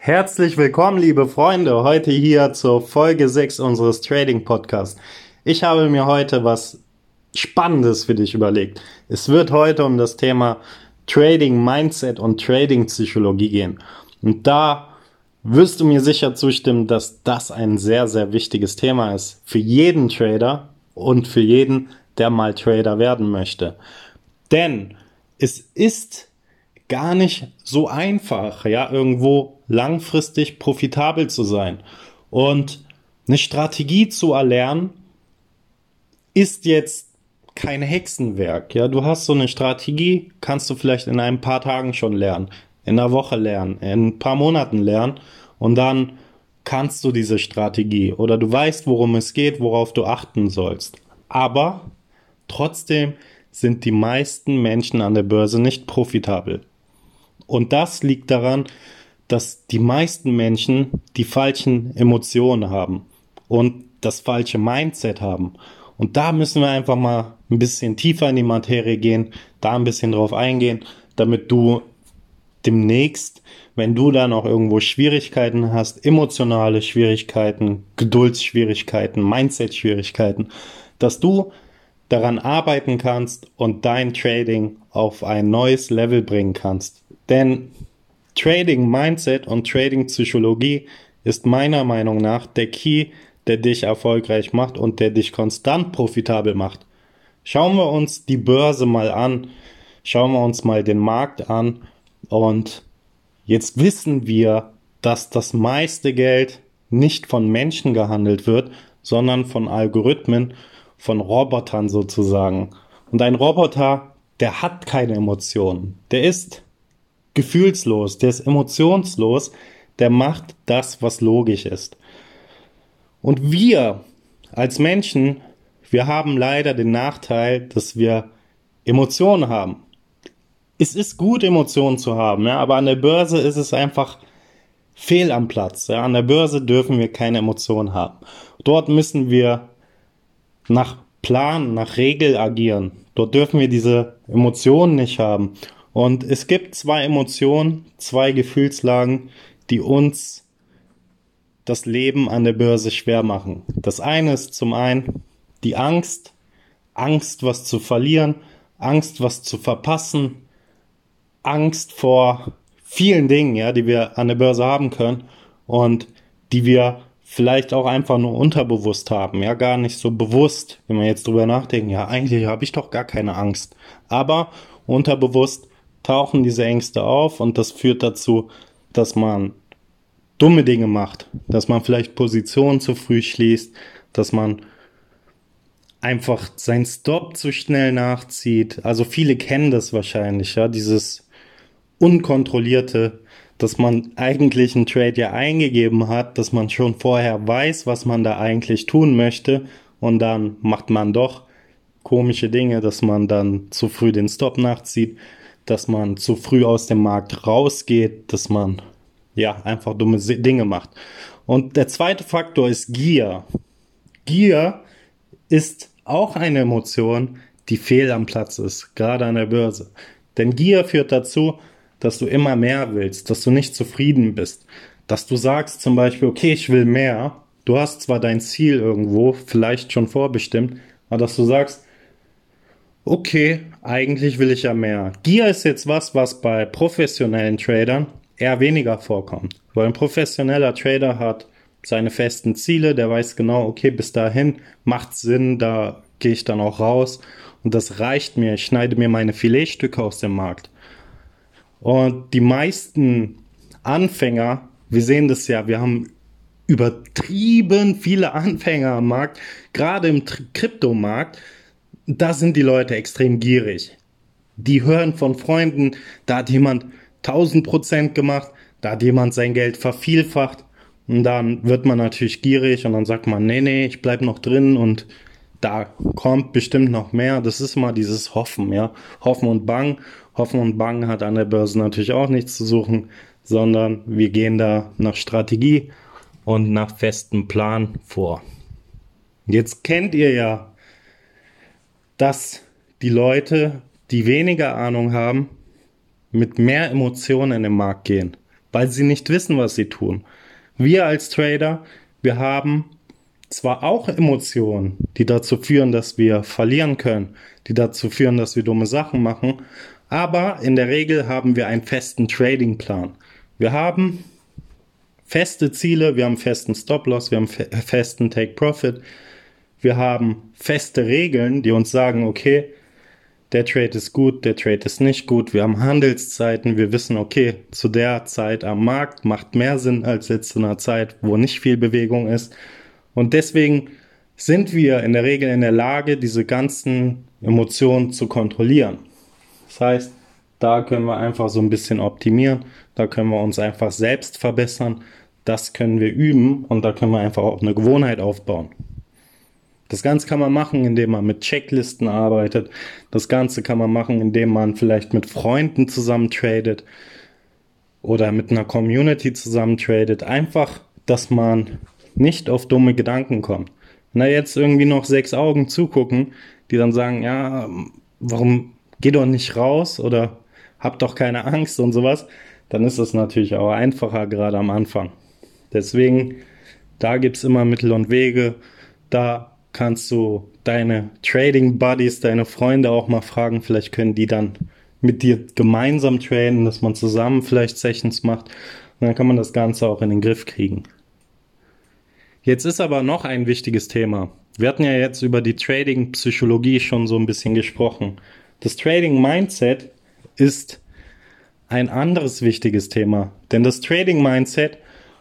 Herzlich willkommen, liebe Freunde, heute hier zur Folge 6 unseres Trading Podcasts. Ich habe mir heute was Spannendes für dich überlegt. Es wird heute um das Thema Trading Mindset und Trading Psychologie gehen. Und da wirst du mir sicher zustimmen, dass das ein sehr, sehr wichtiges Thema ist für jeden Trader und für jeden, der mal Trader werden möchte. Denn es ist gar nicht so einfach, ja, irgendwo langfristig profitabel zu sein. Und eine Strategie zu erlernen, ist jetzt kein Hexenwerk, ja. Du hast so eine Strategie, kannst du vielleicht in ein paar Tagen schon lernen, in einer Woche lernen, in ein paar Monaten lernen und dann kannst du diese Strategie oder du weißt, worum es geht, worauf du achten sollst. Aber trotzdem sind die meisten Menschen an der Börse nicht profitabel. Und das liegt daran, dass die meisten Menschen die falschen Emotionen haben und das falsche Mindset haben. Und da müssen wir einfach mal ein bisschen tiefer in die Materie gehen, da ein bisschen drauf eingehen, damit du demnächst, wenn du dann auch irgendwo Schwierigkeiten hast, emotionale Schwierigkeiten, Geduldsschwierigkeiten, Mindset-Schwierigkeiten, dass du daran arbeiten kannst und dein Trading auf ein neues Level bringen kannst. Denn Trading Mindset und Trading Psychologie ist meiner Meinung nach der Key, der dich erfolgreich macht und der dich konstant profitabel macht. Schauen wir uns die Börse mal an, schauen wir uns mal den Markt an und jetzt wissen wir, dass das meiste Geld nicht von Menschen gehandelt wird, sondern von Algorithmen, von Robotern sozusagen. Und ein Roboter, der hat keine Emotionen. Der ist gefühlslos, der ist emotionslos, der macht das, was logisch ist. Und wir als Menschen, wir haben leider den Nachteil, dass wir Emotionen haben. Es ist gut, Emotionen zu haben, ja, aber an der Börse ist es einfach fehl am Platz. Ja. An der Börse dürfen wir keine Emotionen haben. Dort müssen wir nach Plan, nach Regel agieren. Dort dürfen wir diese Emotionen nicht haben. Und es gibt zwei Emotionen, zwei Gefühlslagen, die uns das Leben an der Börse schwer machen. Das eine ist zum einen die Angst, Angst, was zu verlieren, Angst, was zu verpassen, Angst vor vielen Dingen, ja, die wir an der Börse haben können und die wir vielleicht auch einfach nur unterbewusst haben, ja, gar nicht so bewusst, wenn wir jetzt drüber nachdenken, ja, eigentlich habe ich doch gar keine Angst. Aber unterbewusst tauchen diese Ängste auf und das führt dazu, dass man dumme Dinge macht, dass man vielleicht Positionen zu früh schließt, dass man einfach seinen Stop zu schnell nachzieht. Also viele kennen das wahrscheinlich, ja, dieses Unkontrollierte, dass man eigentlich einen Trade ja eingegeben hat, dass man schon vorher weiß, was man da eigentlich tun möchte und dann macht man doch komische Dinge, dass man dann zu früh den Stop nachzieht, dass man zu früh aus dem Markt rausgeht, dass man ja einfach dumme Dinge macht. Und der zweite Faktor ist Gier. Gier ist auch eine Emotion, die fehl am Platz ist, gerade an der Börse. Denn Gier führt dazu, dass du immer mehr willst, dass du nicht zufrieden bist, dass du sagst zum Beispiel, okay, ich will mehr. Du hast zwar dein Ziel irgendwo, vielleicht schon vorbestimmt, aber dass du sagst, okay, eigentlich will ich ja mehr. Gier ist jetzt was bei professionellen Tradern eher weniger vorkommt. Weil ein professioneller Trader hat seine festen Ziele, der weiß genau, okay, bis dahin macht Sinn, da gehe ich dann auch raus und das reicht mir. Ich schneide mir meine Filetstücke aus dem Markt. Und die meisten Anfänger, wir sehen das ja, wir haben übertrieben viele Anfänger am Markt, gerade im Kryptomarkt, da sind die Leute extrem gierig. Die hören von Freunden, da hat jemand 1000% gemacht, da hat jemand sein Geld vervielfacht und dann wird man natürlich gierig und dann sagt man, nee, ich bleib noch drin und da kommt bestimmt noch mehr. Das ist mal dieses Hoffen, ja. Hoffen und Bangen. Hoffen und Bangen hat an der Börse natürlich auch nichts zu suchen, sondern wir gehen da nach Strategie und nach festem Plan vor. Jetzt kennt ihr ja, dass die Leute, die weniger Ahnung haben, mit mehr Emotionen in den Markt gehen. weil sie nicht wissen, was sie tun. Wir als Trader, wir haben zwar auch Emotionen, die dazu führen, dass wir verlieren können, die dazu führen, dass wir dumme Sachen machen, aber in der Regel haben wir einen festen Tradingplan. Wir haben feste Ziele, wir haben festen Stop-Loss, wir haben festen Take-Profit, wir haben feste Regeln, die uns sagen, okay, der Trade ist gut, der Trade ist nicht gut, wir haben Handelszeiten, wir wissen, okay, zu der Zeit am Markt macht mehr Sinn als jetzt zu einer Zeit, wo nicht viel Bewegung ist. Und deswegen sind wir in der Regel in der Lage, diese ganzen Emotionen zu kontrollieren. Das heißt, da können wir einfach so ein bisschen optimieren, da können wir uns einfach selbst verbessern, das können wir üben und da können wir einfach auch eine Gewohnheit aufbauen. Das Ganze kann man machen, indem man mit Checklisten arbeitet. Das Ganze kann man machen, indem man vielleicht mit Freunden zusammen tradet oder mit einer Community zusammen tradet. Einfach, dass man nicht auf dumme Gedanken kommt. Wenn da jetzt irgendwie noch 6 Augen zugucken, die dann sagen, ja, warum geh doch nicht raus oder hab doch keine Angst und sowas, dann ist es natürlich auch einfacher, gerade am Anfang. Deswegen, da gibt es immer Mittel und Wege. Da kannst du deine Trading Buddies, deine Freunde auch mal fragen. Vielleicht können die dann mit dir gemeinsam traden, dass man zusammen vielleicht Sessions macht. Und dann kann man das Ganze auch in den Griff kriegen. Jetzt ist aber noch ein wichtiges Thema. Wir hatten ja jetzt über die Trading-Psychologie schon so ein bisschen gesprochen. Das Trading-Mindset ist ein anderes wichtiges Thema. Denn das Trading-Mindset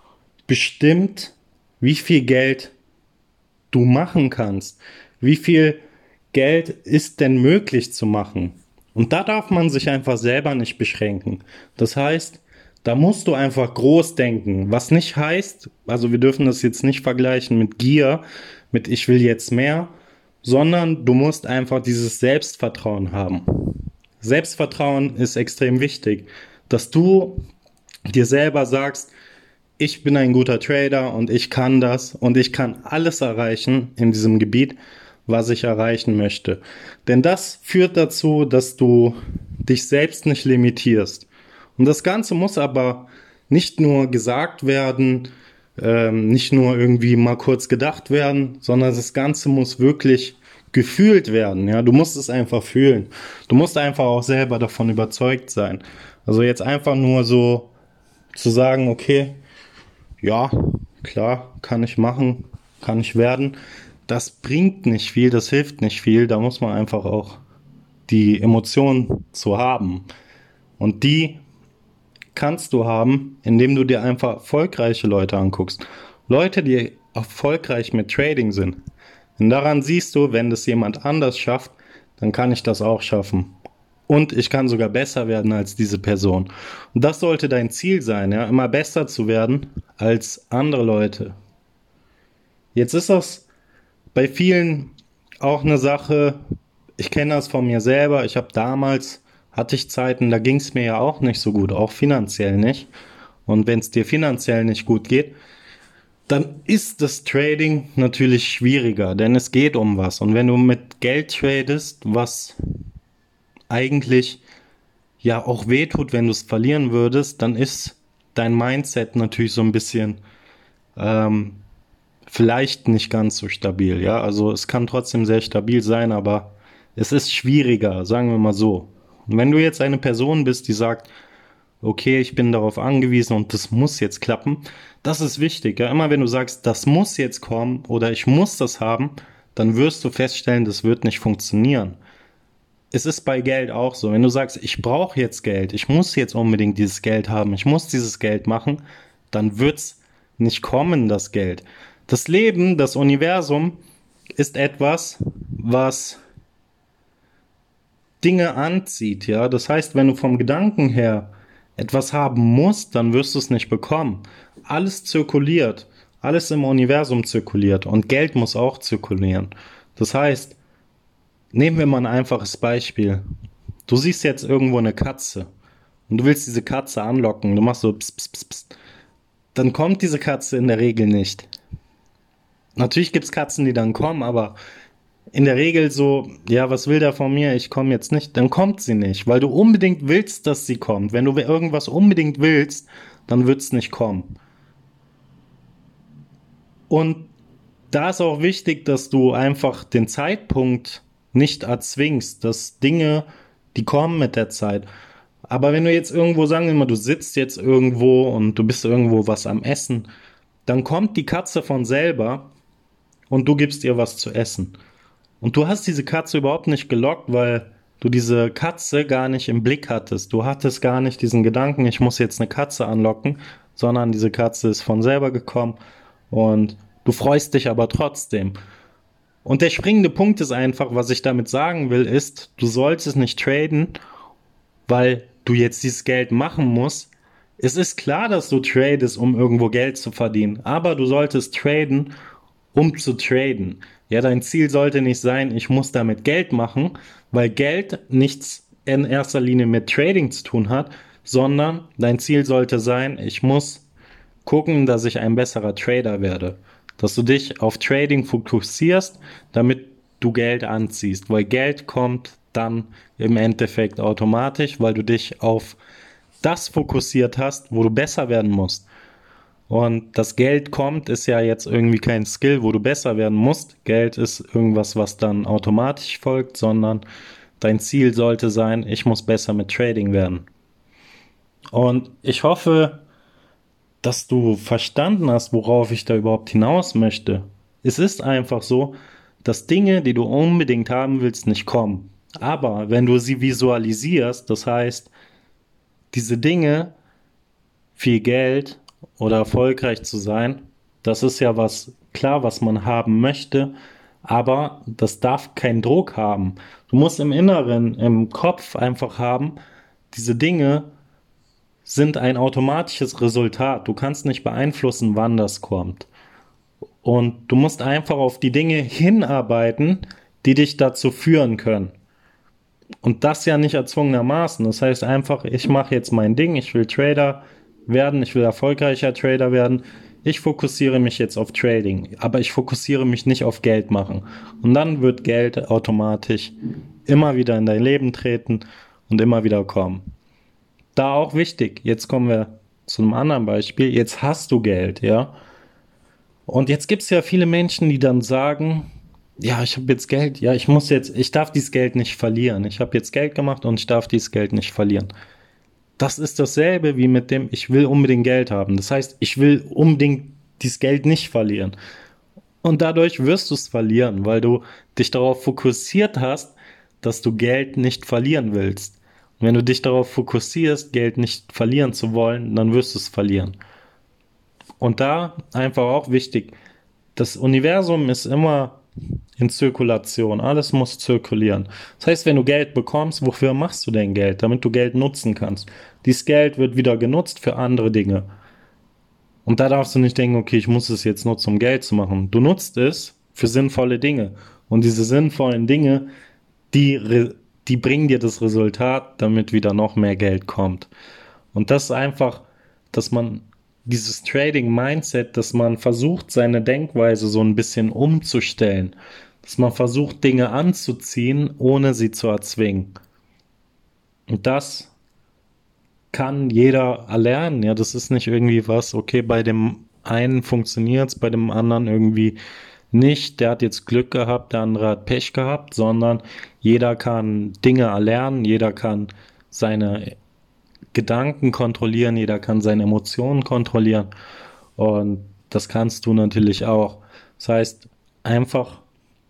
bestimmt, wie viel Geld du machen kannst. Wie viel Geld ist denn möglich zu machen? Und da darf man sich einfach selber nicht beschränken. Das heißt, da musst du einfach groß denken. Was nicht heißt, also wir dürfen das jetzt nicht vergleichen mit Gier, mit ich will jetzt mehr, sondern du musst einfach dieses Selbstvertrauen haben. Selbstvertrauen ist extrem wichtig, dass du dir selber sagst, ich bin ein guter Trader und ich kann das und ich kann alles erreichen in diesem Gebiet, was ich erreichen möchte. Denn das führt dazu, dass du dich selbst nicht limitierst. Und das Ganze muss aber nicht nur gesagt werden, nicht nur irgendwie mal kurz gedacht werden, sondern das Ganze muss wirklich gefühlt werden. Ja, du musst es einfach fühlen. Du musst einfach auch selber davon überzeugt sein. Also jetzt einfach nur so zu sagen, okay, ja, klar, kann ich machen, kann ich werden. Das bringt nicht viel, das hilft nicht viel. Da muss man einfach auch die Emotionen zu haben. Und die kannst du haben, indem du dir einfach erfolgreiche Leute anguckst. Leute, die erfolgreich mit Trading sind. Und daran siehst du, wenn das jemand anders schafft, dann kann ich das auch schaffen. Und ich kann sogar besser werden als diese Person. Und das sollte dein Ziel sein, ja, immer besser zu werden als andere Leute. Jetzt ist das bei vielen auch eine Sache, ich kenne das von mir selber, hatte ich Zeiten, da ging es mir ja auch nicht so gut, auch finanziell nicht. Und wenn es dir finanziell nicht gut geht, dann ist das Trading natürlich schwieriger, denn es geht um was. Und wenn du mit Geld tradest, was eigentlich ja auch wehtut, wenn du es verlieren würdest, dann ist dein Mindset natürlich so ein bisschen vielleicht nicht ganz so stabil. Ja, also es kann trotzdem sehr stabil sein, aber es ist schwieriger, sagen wir mal so. Und wenn du jetzt eine Person bist, die sagt, okay, ich bin darauf angewiesen und das muss jetzt klappen, das ist wichtig. Ja, immer wenn du sagst, das muss jetzt kommen oder ich muss das haben, dann wirst du feststellen, das wird nicht funktionieren. Es ist bei Geld auch so. Wenn du sagst, ich brauche jetzt Geld, ich muss jetzt unbedingt dieses Geld haben, ich muss dieses Geld machen, dann wird's nicht kommen, das Geld. Das Leben, das Universum ist etwas, was Dinge anzieht, ja. Das heißt, wenn du vom Gedanken her etwas haben musst, dann wirst du es nicht bekommen. Alles zirkuliert, alles im Universum zirkuliert und Geld muss auch zirkulieren. Das heißt, nehmen wir mal ein einfaches Beispiel. Du siehst jetzt irgendwo eine Katze und du willst diese Katze anlocken. Du machst so pss, pss, pss, pss. Dann kommt diese Katze in der Regel nicht. Natürlich gibt es Katzen, die dann kommen, aber in der Regel so, ja, was will der von mir? Ich komme jetzt nicht. Dann kommt sie nicht, weil du unbedingt willst, dass sie kommt. Wenn du irgendwas unbedingt willst, dann wird es nicht kommen. Und da ist auch wichtig, dass du einfach den Zeitpunkt nicht erzwingst, dass Dinge, die kommen mit der Zeit. Aber wenn du jetzt irgendwo, sagen wir mal, du sitzt jetzt irgendwo und du bist irgendwo was am Essen, dann kommt die Katze von selber und du gibst ihr was zu essen. Und du hast diese Katze überhaupt nicht gelockt, weil du diese Katze gar nicht im Blick hattest. Du hattest gar nicht diesen Gedanken, ich muss jetzt eine Katze anlocken, sondern diese Katze ist von selber gekommen und du freust dich aber trotzdem. Und der springende Punkt ist einfach, was ich damit sagen will, ist, du solltest nicht traden, weil du jetzt dieses Geld machen musst. Es ist klar, dass du tradest, um irgendwo Geld zu verdienen, aber du solltest traden, um zu traden. Ja, dein Ziel sollte nicht sein, ich muss damit Geld machen, weil Geld nichts in erster Linie mit Trading zu tun hat, sondern dein Ziel sollte sein, ich muss gucken, dass ich ein besserer Trader werde. Dass du dich auf Trading fokussierst, damit du Geld anziehst, weil Geld kommt dann im Endeffekt automatisch, weil du dich auf das fokussiert hast, wo du besser werden musst. Und das Geld kommt, ist ja jetzt irgendwie kein Skill, wo du besser werden musst. Geld ist irgendwas, was dann automatisch folgt, sondern dein Ziel sollte sein, ich muss besser mit Trading werden. Und ich hoffe, dass du verstanden hast, worauf ich da überhaupt hinaus möchte. Es ist einfach so, dass Dinge, die du unbedingt haben willst, nicht kommen. Aber wenn du sie visualisierst, das heißt, diese Dinge, viel Geld oder erfolgreich zu sein, das ist ja was, klar, was man haben möchte, aber das darf keinen Druck haben. Du musst im Inneren, im Kopf einfach haben, diese Dinge sind ein automatisches Resultat. Du kannst nicht beeinflussen, wann das kommt. Und du musst einfach auf die Dinge hinarbeiten, die dich dazu führen können. Und das ja nicht erzwungenermaßen. Das heißt einfach, ich mache jetzt mein Ding, ich will Trader werden, ich will erfolgreicher Trader werden. Ich fokussiere mich jetzt auf Trading, aber ich fokussiere mich nicht auf Geld machen. Und dann wird Geld automatisch immer wieder in dein Leben treten und immer wieder kommen. Da auch wichtig, jetzt kommen wir zu einem anderen Beispiel, jetzt hast du Geld, ja. Und jetzt gibt es ja viele Menschen, die dann sagen, ja, ich habe jetzt Geld, ja, ich darf dieses Geld nicht verlieren. Ich habe jetzt Geld gemacht und ich darf dieses Geld nicht verlieren. Das ist dasselbe wie mit dem, ich will unbedingt Geld haben. Das heißt, ich will unbedingt dieses Geld nicht verlieren. Und dadurch wirst du es verlieren, weil du dich darauf fokussiert hast, dass du Geld nicht verlieren willst. Und wenn du dich darauf fokussierst, Geld nicht verlieren zu wollen, dann wirst du es verlieren. Und da einfach auch wichtig, das Universum ist immer in Zirkulation, alles muss zirkulieren. Das heißt, wenn du Geld bekommst, wofür machst du denn Geld? Damit du Geld nutzen kannst. Dieses Geld wird wieder genutzt für andere Dinge. Und da darfst du nicht denken, okay, ich muss es jetzt nutzen, um Geld zu machen. Du nutzt es für sinnvolle Dinge. Und diese sinnvollen Dinge, die bringen dir das Resultat, damit wieder noch mehr Geld kommt. Und das ist einfach, dass man dieses Trading-Mindset, dass man versucht, seine Denkweise so ein bisschen umzustellen. Dass man versucht, Dinge anzuziehen, ohne sie zu erzwingen. Und das kann jeder erlernen. Ja, das ist nicht irgendwie was, okay, bei dem einen funktioniert es, bei dem anderen irgendwie nicht. Der hat jetzt Glück gehabt, der andere hat Pech gehabt, sondern jeder kann Dinge erlernen, jeder kann seine Gedanken kontrollieren, jeder kann seine Emotionen kontrollieren und das kannst du natürlich auch. Das heißt, einfach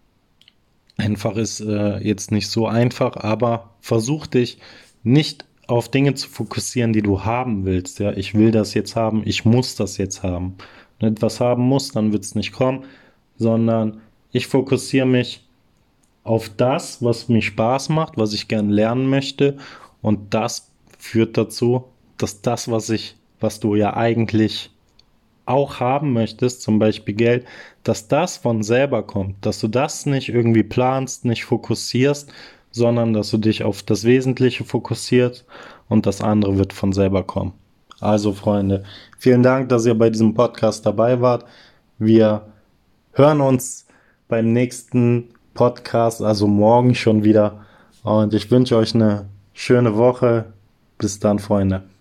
ist jetzt nicht so einfach, aber versuch dich nicht auf Dinge zu fokussieren, die du haben willst. Ja, ich will das jetzt haben, ich muss das jetzt haben. Wenn du etwas haben musst, dann wird es nicht kommen, sondern ich fokussiere mich auf das, was mir Spaß macht, was ich gern lernen möchte und das führt dazu, dass das, was du ja eigentlich auch haben möchtest, zum Beispiel Geld, dass das von selber kommt, dass du das nicht irgendwie planst, nicht fokussierst, sondern dass du dich auf das Wesentliche fokussierst und das andere wird von selber kommen. Also Freunde, vielen Dank, dass ihr bei diesem Podcast dabei wart. Wir hören uns beim nächsten Podcast, also morgen schon wieder. Und ich wünsche euch eine schöne Woche. Bis dann, Freunde.